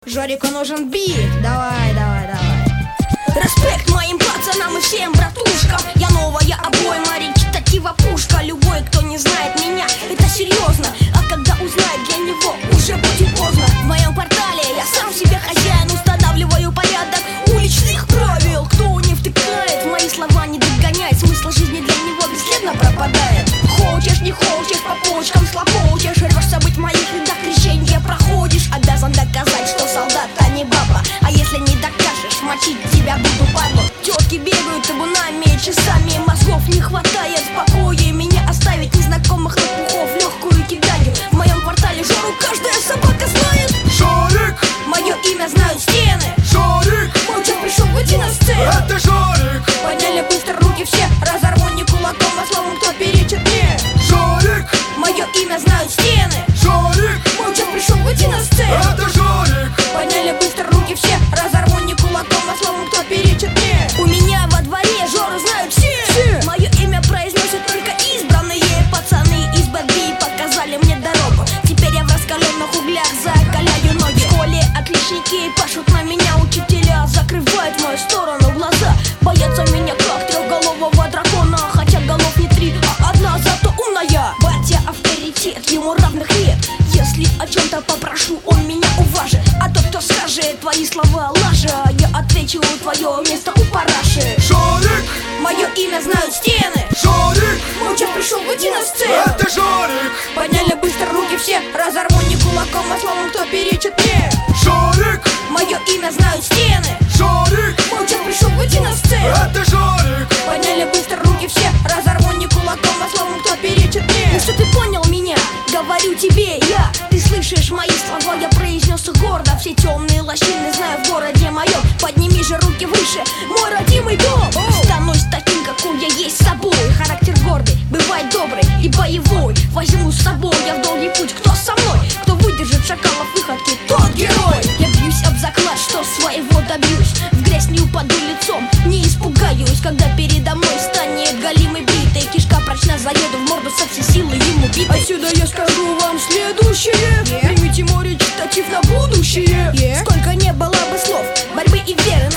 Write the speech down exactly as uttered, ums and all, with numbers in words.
Жорику нужен бит, давай, давай, давай. Респект моим пацанам и всем братушкам. Я новая обойма, речитатива пушка. Любой, кто не знает меня, это серьезно. А когда узнает, для него уже будет поздно. В моем квартале я сам себе хозяин. Устанавливаю порядок уличных правил. Кто не втыкает, мои слова не догоняет. Смысл жизни для него бесследно пропадает. Хочешь, не хочешь, по почкам слопочешь. Рвешься быть в моих рядах, крещенье проходишь. Обязан доказать, что солдат, а не баба. А если не докажешь, мочить тебя буду, падло. Тетки бегают табунами, часами. Мозгов не хватает, в покое меня оставить. Незнакомых лопухов легкую кидаю. В моем квартале Жору каждая собака знает. Жорик! Мое имя знают стены. Жорик! Молча пришел выйти на сцену. Это Жорик! Подняли быстро руки все, разорву не кулаком, а словом, кто перечит мне. Жорик! Мое имя знают стены. Жорик! Молча пришел выйти на сцену. Это Жорик! Подняли быстро руки все, разорву не кулаком, а словом, кто перечит мне. У меня во дворе Жору знают все, все. Мое имя произносят только избранные пацаны из Бэтби показали мне дорогу. Теперь я в раскаленных углях закаляю ноги. В школе отличники пашут на меня, учителя закрывают в мою сторону глаза. Боятся меня как трехголового дракона, хотя голов не три, а одна, зато умная. Батя авторитет, ему равных нет. Если о чем-то попрошу, он меня уважит. А тот, кто скажет твои слова лажа, я отвечу, твое место у параши. Жорик! Мое имя знают стены. Жорик! Молча пришел выйти на сцену. Это Жорик! Подняли быстро руки все, разорву не кулаком, а словом, кто перечит мне. Жорик! Мое имя знают стены. Жорик! Молча пришел выйти на сцену. Это Жорик! Подняли быстро руки все, разорву не кулаком, а словом, кто перечит мне. Ну что ты понял меня? Говорю тебе я. Ты слышишь мои слова, я произнес их гордо. Все темные лощины знаю в городе моем. Подними же руки выше, мой родимый дом. Станусь таким, какой я есть с собой. Характер гордый, бывает добрый и боевой. Возьму с собой я в долгий путь. Кто со мной? Кто выдержит шакалов выходки, тот герой. Я бьюсь об заклад, что своего добьюсь. В грязь не упаду лицом, не испугаюсь, когда передо мной станет голимый битый. Кишка прочна, заеду в морду со всей силы ему битой. Отсюда я скажу вам следующее, yeah. Примите мой речитатив на будущее, yeah. Сколько не было бы слов, борьбы и веры,